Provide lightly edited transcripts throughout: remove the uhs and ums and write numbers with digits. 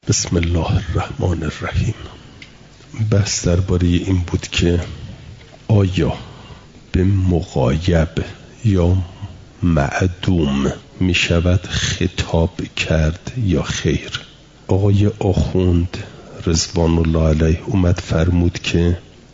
بسم الله الرحمن الرحیم. بحث درباره این بود که آیا به مغایب یا معدوم می شود خطاب کرد یا خیر؟ آقای آخوند رضوان الله علیه اومد فرمود که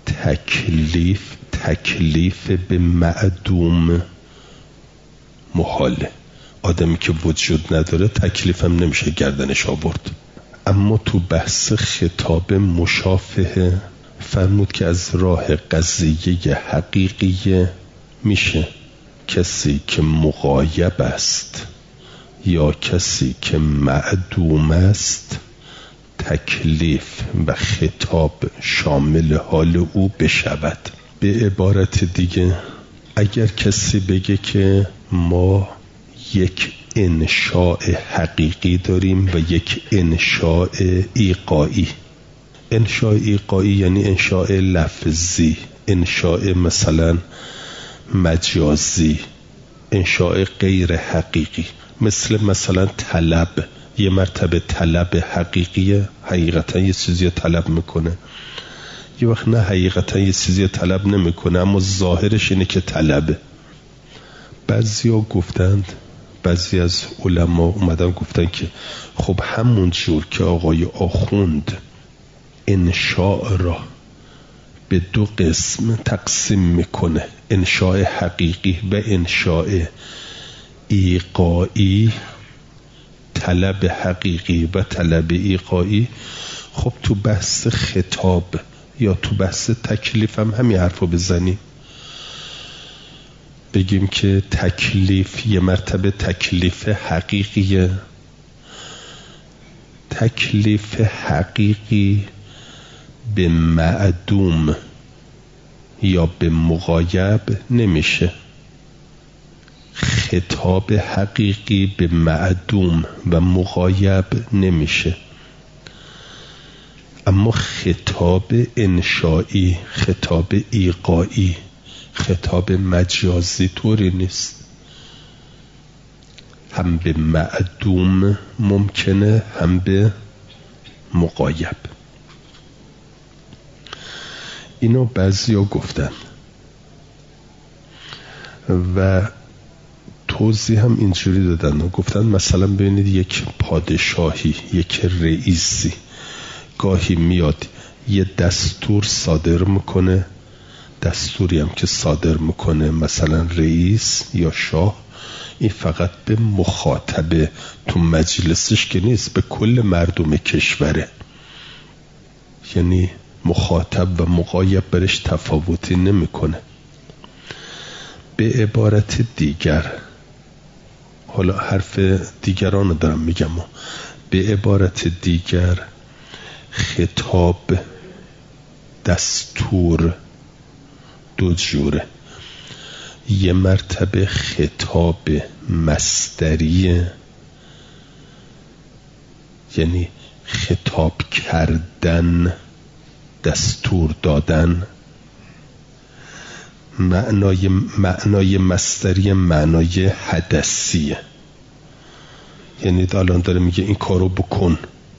تکلیف به معدوم محاله. آدمی که وجود نداره تکلیف هم نمیشه گردنش آورد. اما تو بحث خطاب مشافهه فرمود که از راه قضیه حقیقیه میشه کسی که مغایب است یا کسی که معدوم است تکلیف و خطاب شامل حال او بشود. به عبارت دیگه اگر کسی بگه که ما یک انشاء حقیقی داریم و یک انشاء ایقاعی. انشاء ایقاعی یعنی انشاء لفظی، انشاء مثلا مجازی، انشاء غیر حقیقی. مثلا طلب، یه مرتبه طلب حقیقیه، حقیقتا یه چیزی طلب میکنه، یه وقت نه حقیقتا یه چیزی طلب نمیکنه اما ظاهرش اینه که طلبه. بعضی از علما اومدن گفتن که خب همون جور که آقای آخوند انشاء را به دو قسم تقسیم میکنه، انشاء حقیقی و انشاء ایقاعی، طلب حقیقی و طلب ایقاعی، خب تو بحث خطاب یا تو بحث تکلیف هم همین حرفو بزنیم، بگیم که تکلیف یه مرتبه تکلیف حقیقیه. تکلیف حقیقی به معدوم یا به مغایب نمیشه. خطاب حقیقی به معدوم و مغایب نمیشه. اما خطاب انشائی، خطاب ایقاعی، خطاب مجازی طوری نیست. هم به معدوم ممکنه هم به مغایب. اینو بعضیا گفتن و توضیح هم اینجوری دادن و گفتن مثلا ببینید یک پادشاهی، یک رئیسی گاهی میاد یه دستور صادر میکنه، دستوری هم که صادر میکنه مثلا رئیس یا شاه، این فقط به مخاطب تو مجلسش که نیست، به کل مردم کشوره. یعنی مخاطب و مغایب برش تفاوتی نمیکنه. به عبارت دیگر، حالا حرف دیگران دارم میگم، به عبارت دیگر خطاب دستور دو جوره. یه مرتبه خطاب مصدریه، یعنی خطاب کردن، دستور دادن. معنای مصدری معنای حدثیه، یعنی الان داره میگه این کارو بکن.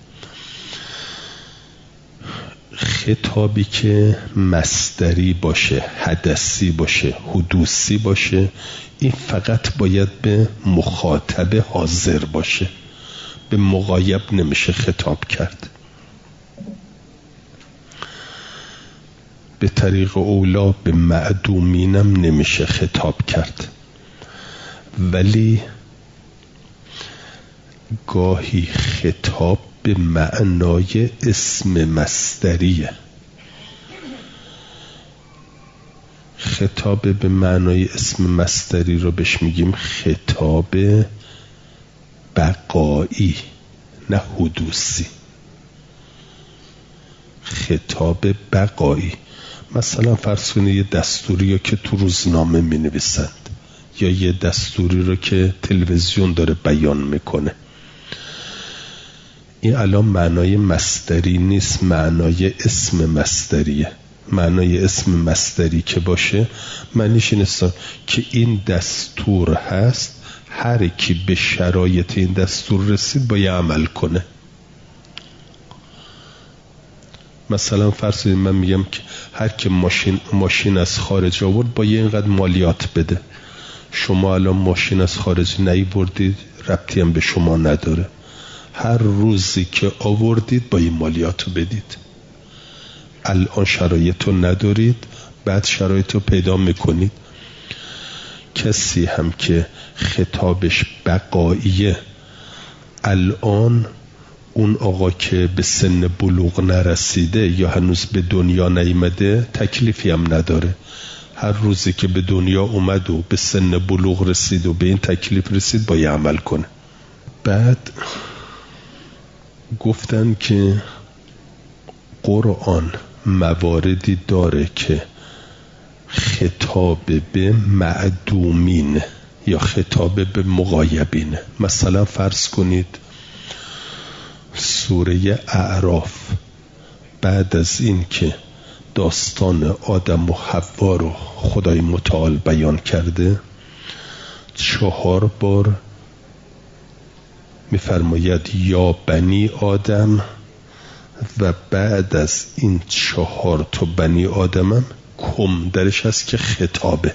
خطابی که مصدری باشه، حدثی باشه، حدوثی باشه، این فقط باید به مخاطب حاضر باشه، به مغایب نمیشه خطاب کرد. به طریق اولا به معدومینم نمیشه خطاب کرد. ولی گاهی خطاب به معنای اسم مصدریه. خطاب به معنای اسم مصدری رو بهش میگیم خطاب بقایی، نه حدوثی. خطاب بقایی. مثلا فرض کنید یه دستوری رو که تو روزنامه می نویسند یا یه دستوری رو که تلویزیون داره بیان میکنه، این الان معنای مصدری نیست، معنای اسم مصدریه. معنای اسم مصدری که باشه معنیش این است که این دستور هست، هر کی به شرایط این دستور رسید باید عمل کنه. مثلا فرض کنید من میگم که هر که ماشین از خارج آورد با یه اینقدر مالیات بده. شما الان ماشین از خارج نیاوردید، ربطی هم به شما نداره. هر روزی که آوردید با این مالیاتو بدید. الان شرایطو ندارید، بعد شرایطو پیدا میکنید. کسی هم که خطابش بقاییه، الان اون آقا که به سن بلوغ نرسیده یا هنوز به دنیا نیامده تکلیفی هم نداره. هر روزی که به دنیا اومد و به سن بلوغ رسید و به این تکلیف رسید باید عمل کنه. بعد گفتن که قرآن مواردی داره که خطاب به معدومین یا خطاب به مغایبین. مثلا فرض کنید سوره اعراف بعد از این که داستان آدم و حوا رو خدای متعال بیان کرده 4 بار میفرماید یا بنی آدم، و بعد از این 4 تا بنی آدمم کم درش هست که خطابه.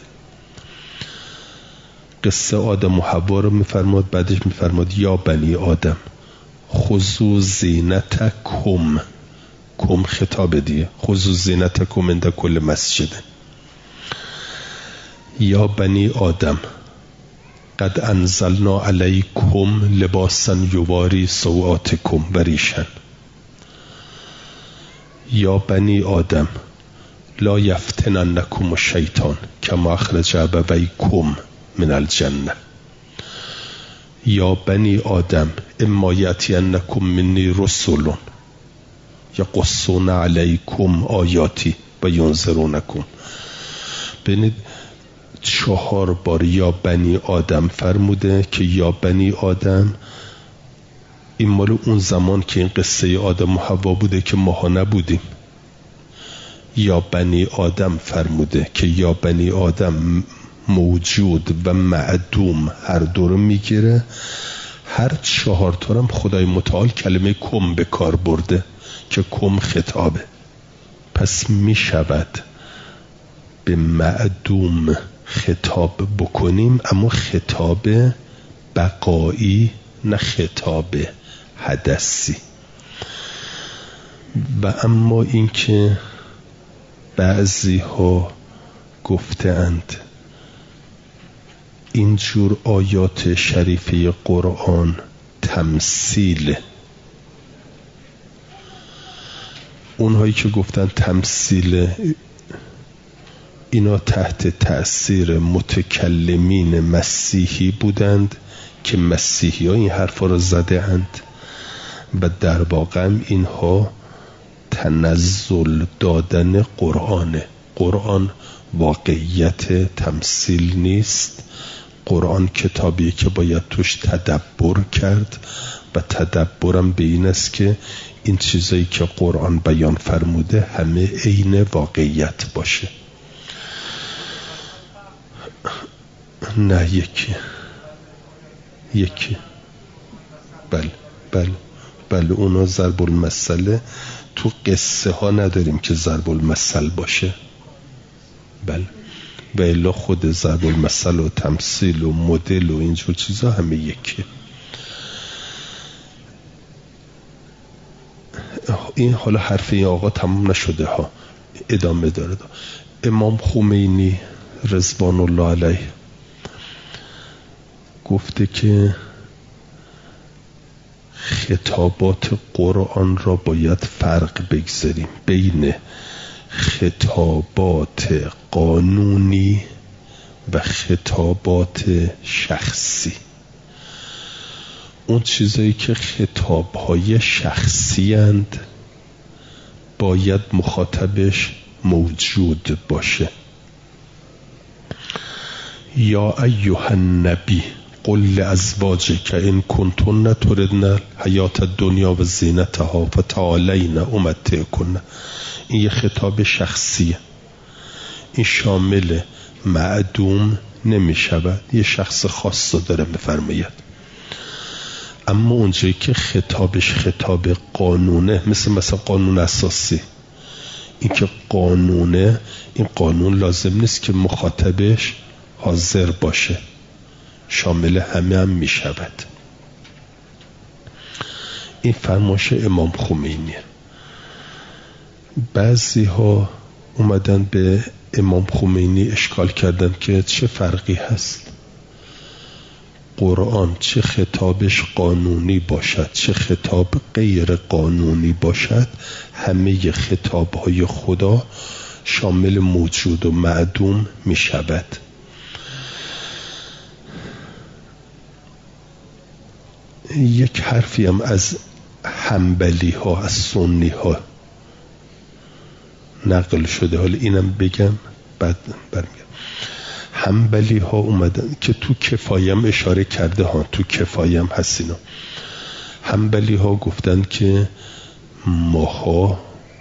قصه آدم و حوا رو میفرماد، بعدش میفرماد یا بنی آدم خذوا زینتکم. کم خطاب دیگه، خذوا زینتکم عند کل مسجد. یا بنی آدم قد انزلنا علیکم لباسا یواری سوآتکم و ریشا. یا بنی آدم لا یفتننکم الشیطان کما اخرج ابویکم من الجنه. یا بنی آدم اما یأتینکم منی رسول یقصون علیکم آیاتی و ینذرونکم. ببینید 4 بار یا بنی آدم فرموده که یا بنی آدم این مال اون زمان که این قصه آدم و حوا بوده که ماها نبودیم. یا بنی آدم فرموده که یا بنی آدم موجود و معدوم هر دو رو میگیره. هر 4 تا هم خدای متعال کلمه کم به کار برده که کم خطابه. پس میشود به معدوم خطاب بکنیم، اما خطاب بقایی نه خطاب حدثی. و اما این که بعضی ها گفتند اینجور آیات شریفه قرآن تمثیل، اونهایی که گفتن تمثیل اینا تحت تأثیر متکلمین مسیحی بودند که مسیحی ها این حرفا را زده اند و در واقع اینها تنزل دادن قرآنه. قرآن واقعیت تمثیل نیست. قرآن کتابیه که باید توش تدبر کرد و تدبرم به این است که این چیزایی که قرآن بیان فرموده همه عین واقعیت باشه. نه یکی بله اونا ضرب المثله تو قصه ها نداریم که ضرب المثل باشه. بله و الا خود ضرب المثل و تمثیل و مدل و اینجور چیزا همه یکی. این حالا حرف این آقا تمام نشده ها، ادامه داره. امام خمینی رضوان الله علیه گفته که خطابات قرآن را باید فرق بگذاریم بین خطابات قانونی و خطابات شخصی. اون چیزایی که خطابهای شخصی اند باید مخاطبش موجود باشه. یا ایها النبی قل لازواجک ان کنتن تردن الحیات الدنیا و زینتها فتعالین امتعکن. این یه خطاب شخصیه، این شامل معدوم نمی شود، یه شخص خاص داره میفرماید. اما اونجایی که خطابش خطاب قانونه، مثلا قانون اساسی این که قانونه، این قانون لازم نیست که مخاطبش حاضر باشه، شامل همه هم می شود. این فرمایش امام خمینیه. بعضی ها اومدن به امام خمینی اشکال کردن که چه فرقی هست، قرآن چه خطابش قانونی باشد چه خطاب غیر قانونی باشد، همه خطابهای خدا شامل موجود و معدوم می شود. یک حرفی هم از حنبلی ها، از سنی ها نقل شده، حالا اینم بگم بعد برمیگم. حنبلی ها اومدن که تو کفایم اشاره کرده ها، تو کفایم هستینا. حنبلی ها گفتن که ماها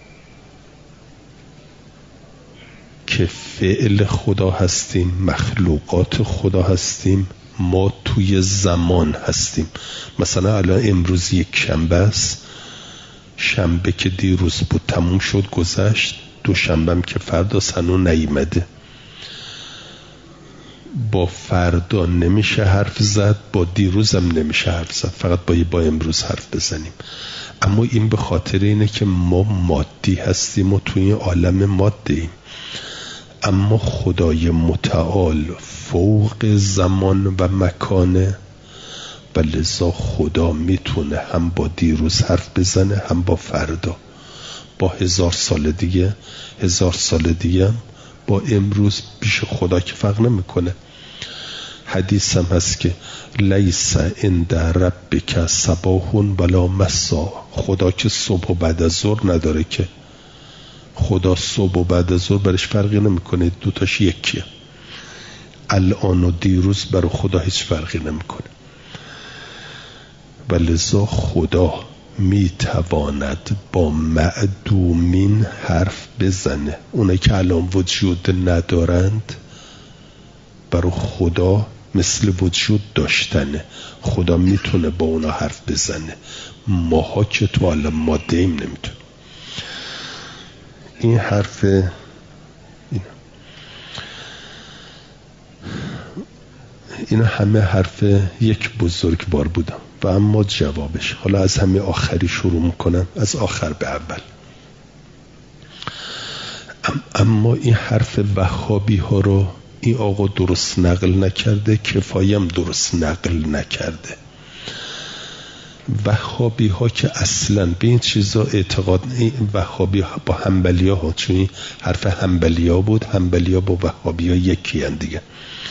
که فعل خدا هستیم، مخلوقات خدا هستیم، ما توی زمان هستیم. مثلا الان امروز یک شنبه است، شنبه که دیروز بود تموم شد گذشت، دوشنبه هم که فردا سنو نیامده. با فردا نمیشه حرف زد، با دیروز هم نمیشه حرف زد، فقط با امروز حرف بزنیم. اما این به خاطر اینه که ما مادی هستیم و توی این عالم ماده ایم، اما خدای متعال فوق زمان و مکانه و لذا خدا میتونه هم با دیروز حرف بزنه هم با فردا، با 1000 سال دیگه، 1000 سال دیگه هم با امروز پیش خدا که فرق نمیکنه. حدیث هم هست که لیس عند ربک صباح ولا مسا، خدا که صبح و بعد از ظهر نداره، که خدا صبح و بعد از ظهر برش فرقی نمیکنه، دوتاش یکیه. الان و دیروز برای خدا هیچ فرقی نمیکنه و لذا خدا میتواند با معدومین حرف بزنه. اونایی که الان وجود ندارند برای خدا مثل وجود داشتنه، خدا میتونه با اونا حرف بزنه. ماها که تو الان ماده ایم نمیتونه. این حرف این همه حرف یک بزرگوار بودم و اما جوابش، حالا از همه آخری شروع میکنم، از آخر به اول. اما این حرف وهابی ها رو این آقا درست نقل نکرده، کفایم درست نقل نکرده. وهابی ها که اصلا به این چیزا اعتقاد، وهابی ها با حنبلی ها، چون این حرف حنبلی ها بود، حنبلی ها با وهابی ها یکی هن دیگه.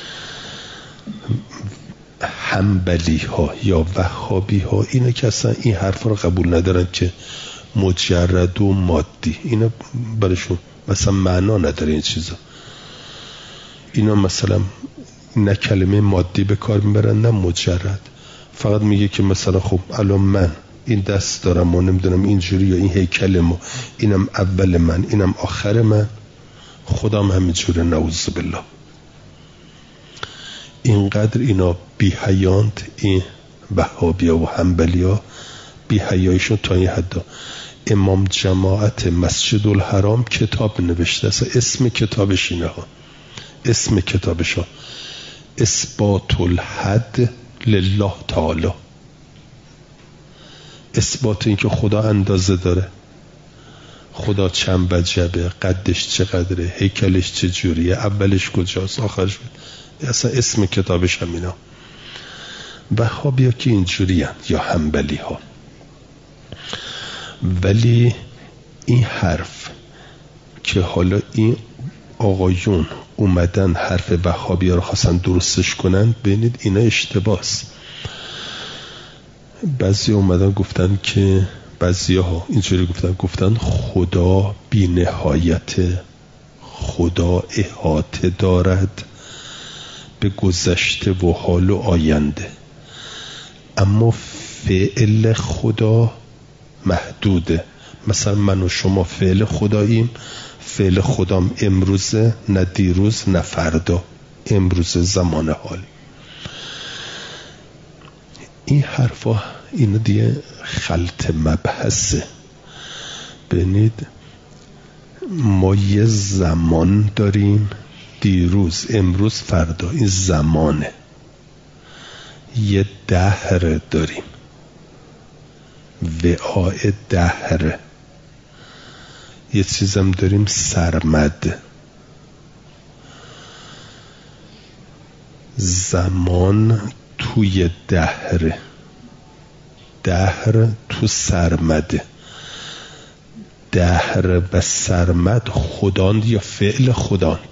حنبلی ها یا وهابی ها اینا که اصلا این حرف رو قبول ندارن که مجرد و مادی، اینا برشون مثلا معنا نداره این چیزا. اینا مثلا نه کلمه مادی به کار میبرن نه مجرد، فقط میگه که مثلا خب الان من این دست دارم و نمیدونم اینجوری، یا این هیکلم و اینم اول من اینم آخر من، خودم همینجوره، نعوذ بالله. اینقدر اینا بی حیاند، این وهابیا و حنبلیا بی حیایشون تا این حدا. امام جماعت مسجد الحرام کتاب نوشته، اصلا اسم کتابش اینه ها، اسم کتابش ها اثبات الحد لله تعالی، اثبات این که خدا اندازه داره، خدا چند وجبه، قدش چقدره، هیکلش چجوریه، اولش کجاست آخرش بود. اصلا اسم کتابش همینا. وهابیا که اینجوری هن، یا حنبلی ها. ولی این حرف که حالا این آقایون اومدن حرف وهابیا رو خواستن درستش کنن، ببینید اینا اشتباس. بعضی اومدن گفتن که، بعضی ها اینجوری گفتن خدا بی نهایت، خدا احاطه دارد به گذشته و حال و آینده، اما فعل خدا محدوده. مثلا من و شما فعل خداییم، فعل خدام امروزه، نه دیروز نه فردا، امروز زمان حال. این حرفا این دیگه خلط مبحثه. ببینید ما یه زمان داریم، دیروز، امروز، فردا، این زمانه. یه دهر داریم، وعاء دهر. یه چیزم داریم سرمد. زمان توی دهر، دهر تو سرمده. دهر و سرمد خداند یا فعل خداند؟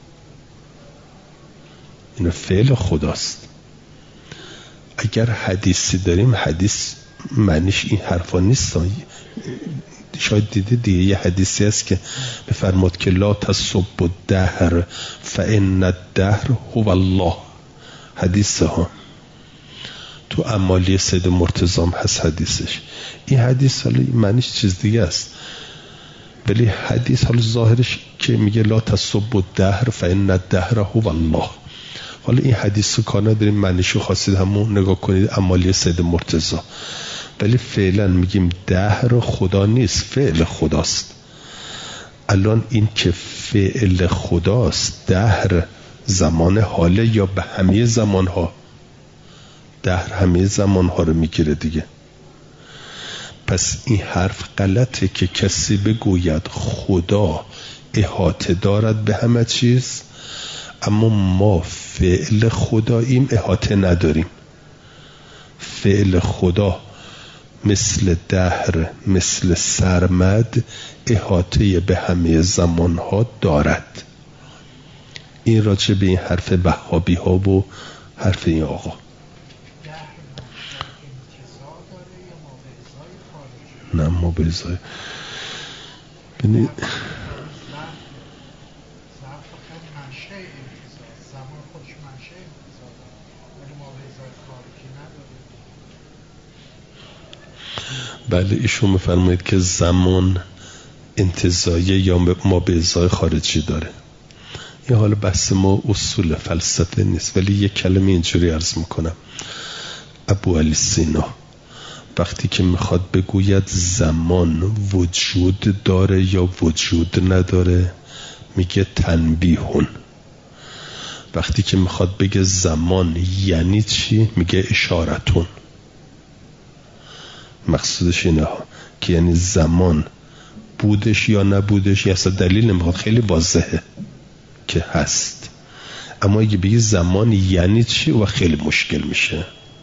این فعل خداست. اگر حدیثی داریم، حدیث معنیش این حرفا نیست. شاید دیدید دیگه، یه حدیثی هست که بفرماد که لا تسب الدهر فان الدهر هو الله. حدیث ها تو اعمالی سید مرتضی هست حدیثش. این حدیث حالا معنیش چیز دیگه است، ولی حدیث حالا ظاهرش که میگه لا تسب الدهر فان الدهر هو الله. حالا این حدیث رو کار نداریم معنیشو خواستید همون نگاه کنید اعمالی سید مرتضی، ولی فعلا میگیم دهر خدا نیست، فعل خداست. الان این که فعل خداست، دهر زمان حاله یا به همه زمانها؟ دهر همه زمانها رو میگیره دیگه. پس این حرف غلطه که کسی بگوید خدا احاطه دارد به همه چیز، اما ما فعل خداییم احاطه نداریم. فعل خدا مثل دهر، مثل سرمد احاطه به همه زمانها دارد. این راجع به این حرف وهابی ها و حرف این آقا. نه ما به ازای ببینید بله ایشون میفرمایید که زمان انتزاعی یا ما به ازای خارجی داره. این حال بحث ما اصول فلسفه نیست، ولی یک کلمه اینجوری عرض میکنم. ابو علی سینا وقتی که میخواد بگوید زمان وجود داره یا وجود نداره میگه تنبیهون. وقتی که میخواد بگه زمان یعنی چی میگه اشارتون. مقصودش اینه ها که یعنی زمان بودش یا نبودش یا اصلا دلیل نمیخواد، خیلی واضحه که هست. اما اگه بگی زمان یعنی چی و خیلی مشکل میشه.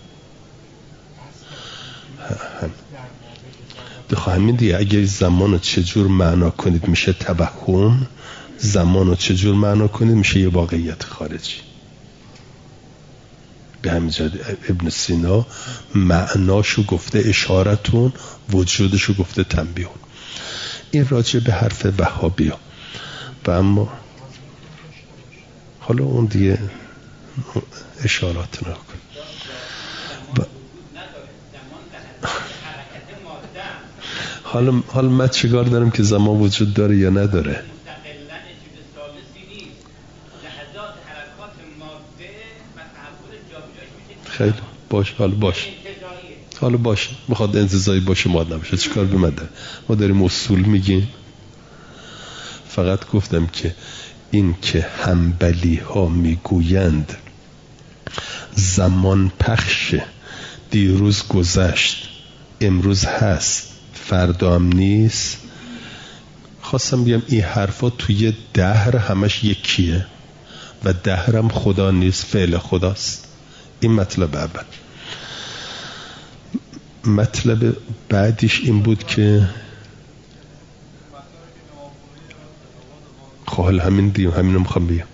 همین دیگه. اگه زمان رو چجور معنا کنید میشه توهم، زمان رو چجور معنا کنید میشه یه واقعیت خارجی. به همین جهت ابن سینا معناشو گفته اشارتون، وجودشو گفته تنبیهون. این راجع به حرف وهابی ها. و اما حالا اون دیگه اشارات نکن. حالا من چیکار دارم که زمان وجود داره یا نداره؟ خیلی باش، حالا باش میخواد انتزاعی باشه ماد نباشه، چیکار به من داره؟ ما داریم اصول میگیم. فقط گفتم که این که حنبلی ها میگویند زمان پخشه، دیروز گذشت، امروز هست، فردا هم نیست. خواستم بگم این حرفا توی دهر همش یکیه و دهرم خدا نیست، فعل خداست. این مطلب اول. مطلب بعدیش این بود که حال همین دیم، همینو میخوام بگم.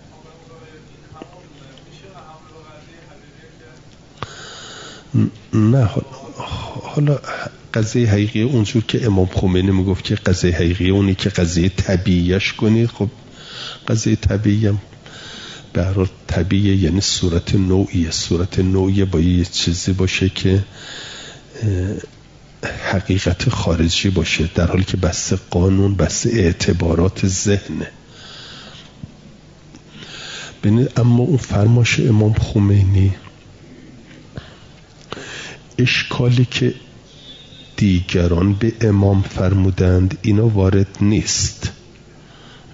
نه حالا قضیه حقیقی اونجور که امام خمینی میگفت که قضیه حقیقی اونی که قضیه طبیعیش کنید. خب قضیه طبیعی هم به هر حال طبیعی یعنی صورت نوعیه. صورت نوعیه با یه چیزی باشه که حقیقت خارجی باشه، در حالی که بحث قانون بحث اعتبارات ذهنه. ببینید اما اون فرماش امام خمینی اشکالی که دیگران به امام فرمودند اینا وارد نیست.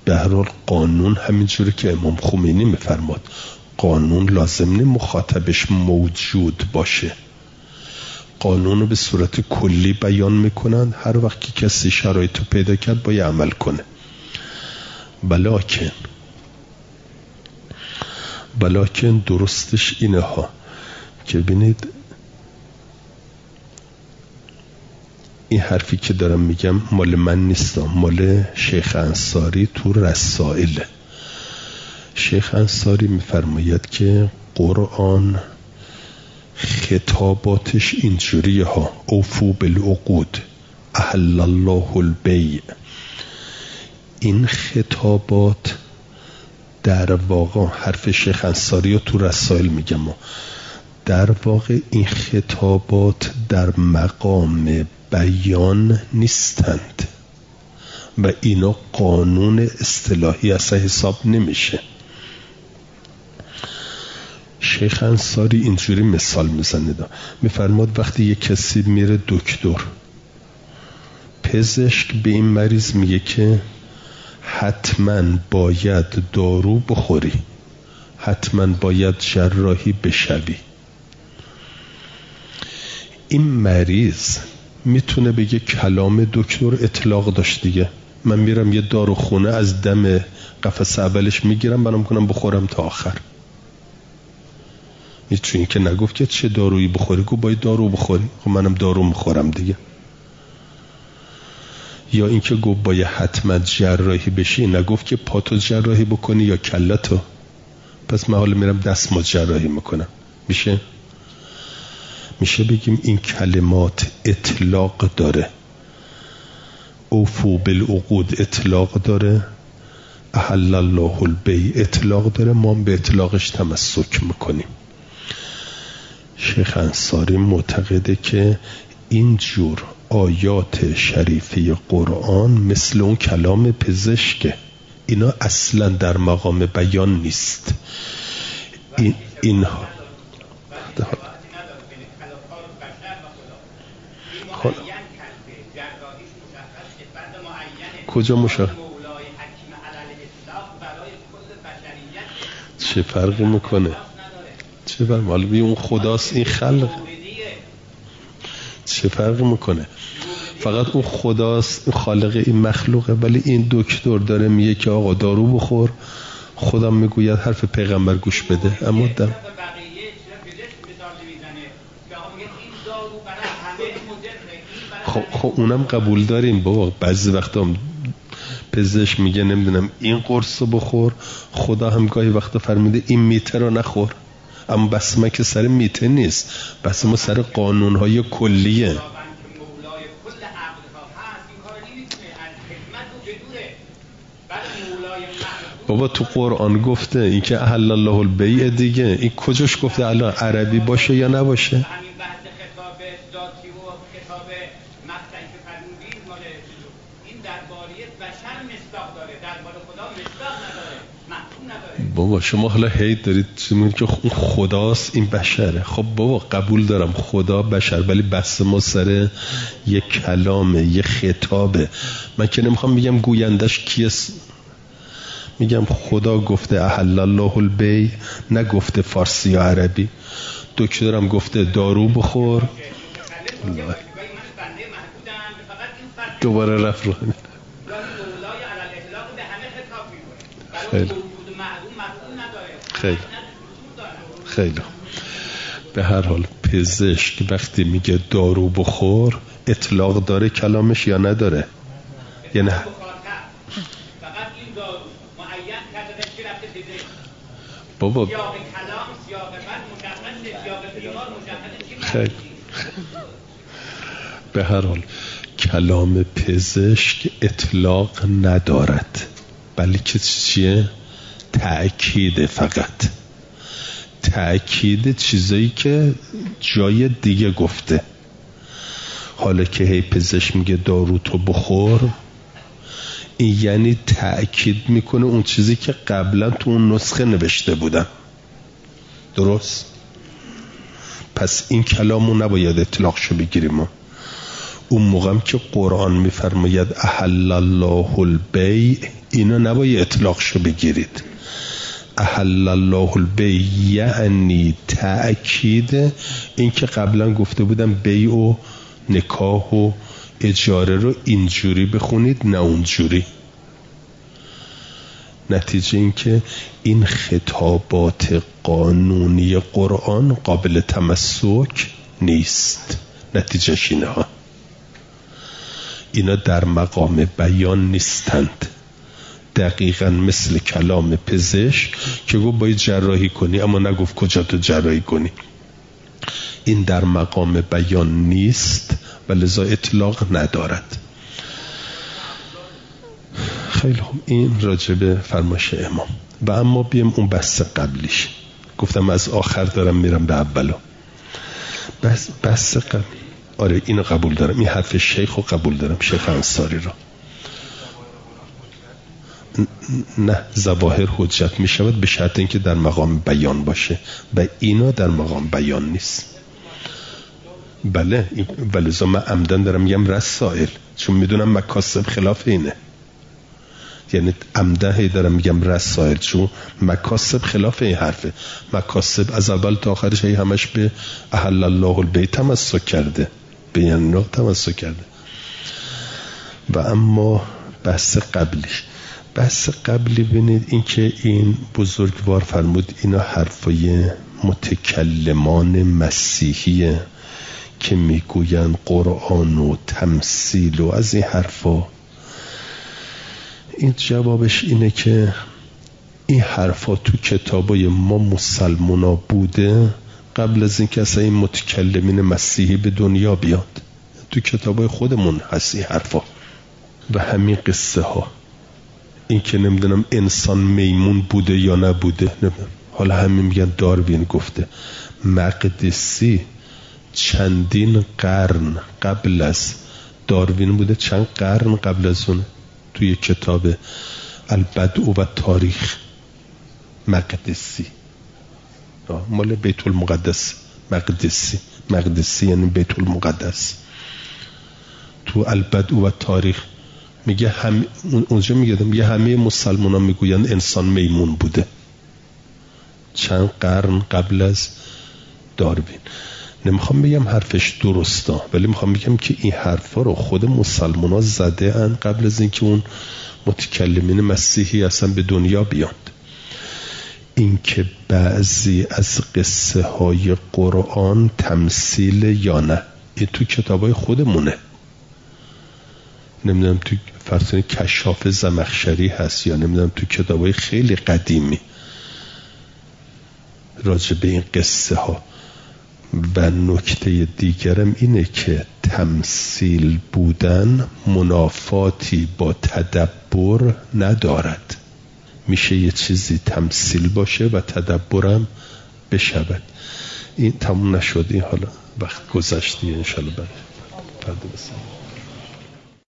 به هر حال قانون همینجوری که امام خمینی میفرماد، قانون لازم نیست مخاطبش موجود باشه، قانون رو به صورت کلی بیان میکنن، هر وقت که کسی شرایط رو پیدا کرد باید عمل کنه. بلکن درستش اینه ها که ببینید این حرفی که دارم میگم مال من نیستم، مال شیخ انصاری تو رسائل. شیخ انصاری میفرماید که قرآن خطاباتش اینجوریه ها: اوفو بالعقود، احل الله البیع. این خطابات در واقع، حرف شیخ انصاری رو تو رسائل میگم، در واقع این خطابات در مقام بیان نیستند و اینا قانون اصطلاحی اصلا حساب نمیشه. شیخ انصاری اینجوری مثال میزنه، میفرماد وقتی یک کسی میره دکتر، پزشک به این مریض میگه که حتما باید دارو بخوری، حتما باید جراحی بشوی. این مریض میتونه بگه کلام دکتر اطلاق داشت دیگه، من میرم یه داروخونه از دم قفس اولش میگیرم برام کنم بخورم تا آخر. چون که نگفت که چه دارویی بخوری، گفت باید دارو بخوری، خب منم دارو میخورم دیگه. یا اینکه گفت باید حتما جراحی بشی، نگفت که پاتو جراحی بکنی یا کلتو، پس من حالا میرم دستمال جراحی میکنم. میشه بگیم این کلمات اطلاق داره. اوفو بالعقود اطلاق داره، احل الله البیع اطلاق داره، ما به اطلاقش تمسک میکنیم. شیخ انصاری معتقده که اینجور آیات شریفه قرآن مثل اون کلام پزشکه، اینا اصلا در مقام بیان نیست. اینها کجا مشخص؟ چه فرقی میکنه؟ چه فرقی؟ معلومی اون خداست، این خلق چه فرقی میکنه؟ فقط اون خداست، خالق این مخلوقه. ولی این دکتر داره میگه که آقا دارو بخور، خدا میگوید حرف پیغمبر گوش بده. اما دم خب اونم قبول داریم بابا. بعضی وقتا پزشک میگه نمیدونم این قرص رو بخور، خدا هم گاهی وقتا فرمیده این میته رو نخور. اما بس ما که سر میته نیست، بس ما سر قانونهای کلیه. بابا تو قرآن گفته این که احل الله البیع دیگه، این کجاش گفته الان عربی باشه یا نباشه؟ بابا شما حالا هی دارید میگید که اون خداست این بشره. خب بابا قبول دارم خدا بشر، ولی بس ما سر یک کلامه، یک خطابه. من که نمیخوام بگم گویندش کیست، میگم خدا گفته احل الله البیع، نگفته فارسی یا عربی. دکترم گفته دارو بخور، دوباره رفت رو همین. خیلی به هر حال پزشک وقتی میگه دارو بخور اطلاق داره کلامش یا نداره؟ یا نه؟ بابا خیلی به هر حال کلام پزشک اطلاق ندارد، بلکه چیه؟ تأکید، فقط تأکید چیزایی که جای دیگه گفته. حالا که هی پزشک میگه دارو تو بخور، این یعنی تأکید میکنه اون چیزی که قبلا تو اون نسخه نوشته بودن. درست؟ پس این کلامو نباید اطلاقشو بگیریم. اون موقعم که قرآن میفرماید احل الله البیع، اینا نباید اطلاقشو بگیرید. احل الله البیع یعنی تأکید این که قبلا گفته بودم بیع و نکاح و اجاره رو اینجوری بخونید نه اونجوری. نتیجه این که این خطابات قانونی قرآن قابل تمسک نیست. نتیجهش اینه ها، اینا در مقام بیان نیستند. دقیقا مثل کلام پزشک که گفت باید جراحی کنی اما نگفت کجا تو جراحی کنی. این در مقام بیان نیست و لذا اطلاق ندارد. خیلی خوب، این راجب فرمایش امام. و اما بیم اون بحث قبلیش. گفتم از آخر دارم میرم به اولو. بحث قبل، آره اینو قبول دارم، این حرف شیخ رو قبول دارم، شیخ انصاری رو. نه، ظواهر حجت می شود به شرط اینکه در مقام بیان باشه و اینا در مقام بیان نیست. بله، ولذا من عمدن دارم میگم رسائل، چون میدونم مکاسب خلاف اینه. یعنی عمدن دارم میگم رسائل چون مکاسب خلاف این حرفه. مکاسب از اول تا آخرش همش به احل الله البیع تمسک کرده، به یعنی تمسک کرده. و اما بحث قبلی بینید این که این بزرگوار فرمود اینا حرفای متکلمان مسیحیه که میگوین قرآن و تمثیل و از این حرفا. این جوابش اینه که این حرفا تو کتابای ما مسلمونا بوده قبل از اینکه اصلا این متکلمین مسیحی به دنیا بیاد. تو کتابای خودمون هست این حرفا. و همین قصه ها، این که نمیدونم انسان میمون بوده یا نبوده، نمیدونم. حالا همین میگن داروین گفته. مقدسی چندین قرن قبل از داروین بوده، چند قرن قبل از اون توی کتاب البدء و تاریخ. مقدسی مال بیت المقدس، مقدسی یعنی بیت المقدس. تو البدء و تاریخ میگه اونجا میگه همه مسلمان ها میگوین انسان میمون بوده چند قرن قبل از داروین. نمیخوام بگم حرفش درسته، ولی میخوام بگم که این حرفا رو خود مسلمان ها زده ان قبل از اینکه اون متکلمین مسیحی اصلا به دنیا بیاد. این که بعضی از قصه های قرآن تمثیل یا نه، این تو کتابای خودمونه. نمیدونم تو فرسون کشاف زمخشری هست یا نمیدونم تو کتابای خیلی قدیمی راجع به این قصه ها. و نکته دیگرم اینه که تمثیل بودن منافاتی با تدبر ندارد. میشه یه چیزی تمثیل باشه و تدبرم بشود. این تموم نشد، این حالا وقت گذشتی انشالله بعد فردا بسیم.